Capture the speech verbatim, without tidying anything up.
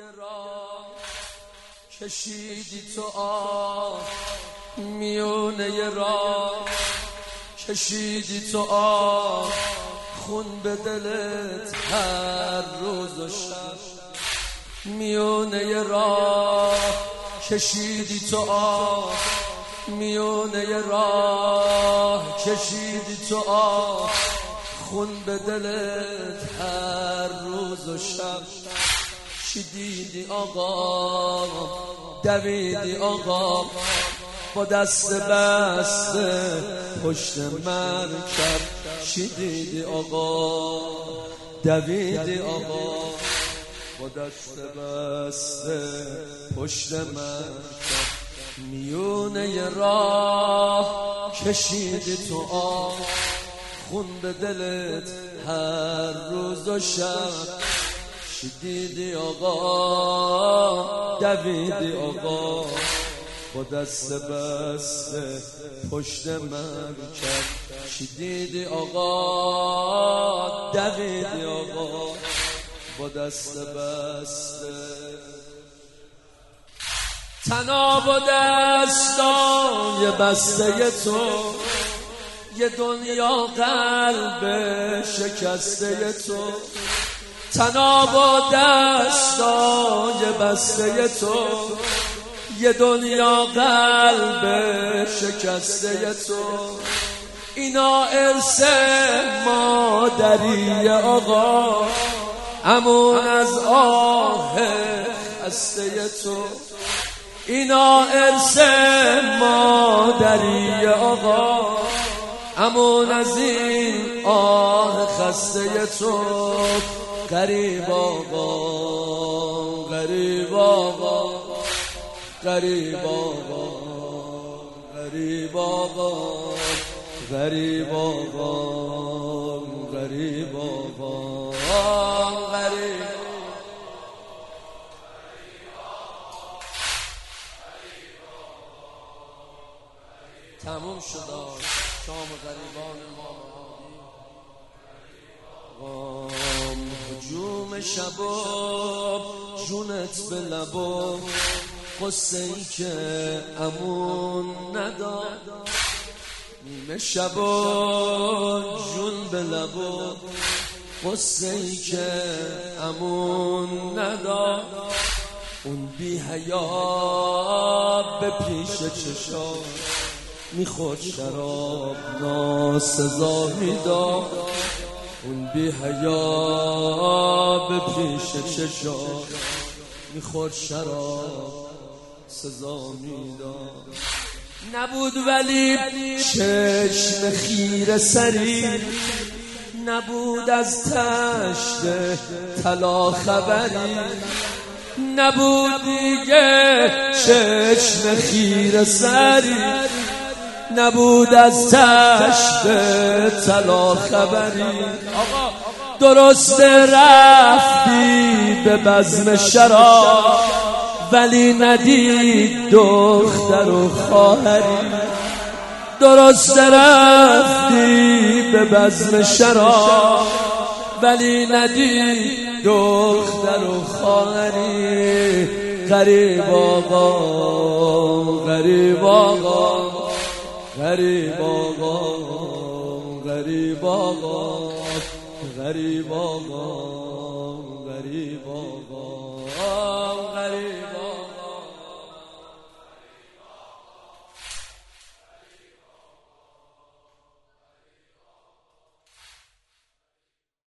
راه کشیدی تو آه، میونه راه کشیدی تو آه، خون به دلت هر روز و شب. میونه راه کشیدی تو آه، میونه راه کشیدی تو آه، خون به دلت هر روز و شب. چی دیدی آقا، دویدی آقا، با دست بسته پشت مرکب. چی دیدی آقا، دویدی آقا، با دست بسته پشت مرکب. میونه راه کشیدی تو آه، خون به دلت هر روز و شب. چی دیدی آقا، دویدی آقا، با دست بسته پشت مرکب. چی دیدی آقا، دویدی آقا، با دست بسته. تناب و دستای بسته تو، یه دنیا قلب شکسته تو. تناب و دستای بسته تو، یه دنیا قلب شکسته تو. اینا ارث مادری آقا، همون از آه خسته تو. اینا ارث مادری آقا، همون از این آه خسته تو. غریب آقا، غریب آقا، غریب آقا، غریب آقا، غریب آقا، غریب آقا، غریب. تموم شد شام غریبان ما. هجوم شباب جونت به لبا، قصه ای که امون نداد. نیمه شبا جون به لبا، قصه ای که امون نداد. اون بی حیا به پیش چشا میخورد شراب ناسزا میداد. اون بی حیا به پیش چشا میخورد شراب سزا میداد. نبود ولی چشم خیره سری، نبود از تشت طلا خبری. نبود دیگه چشم خیره سری، نبود از تشت طلا خبری. درست رفتی به بزم شراب، ولی ندید دختر و خواهری. درست رفتی به بزم شراب، ولی ندید دختر و خواهری. غریب آقا، غریب آقا، غریب آقا، غریب آقا، غریب آقا، غریب آقا.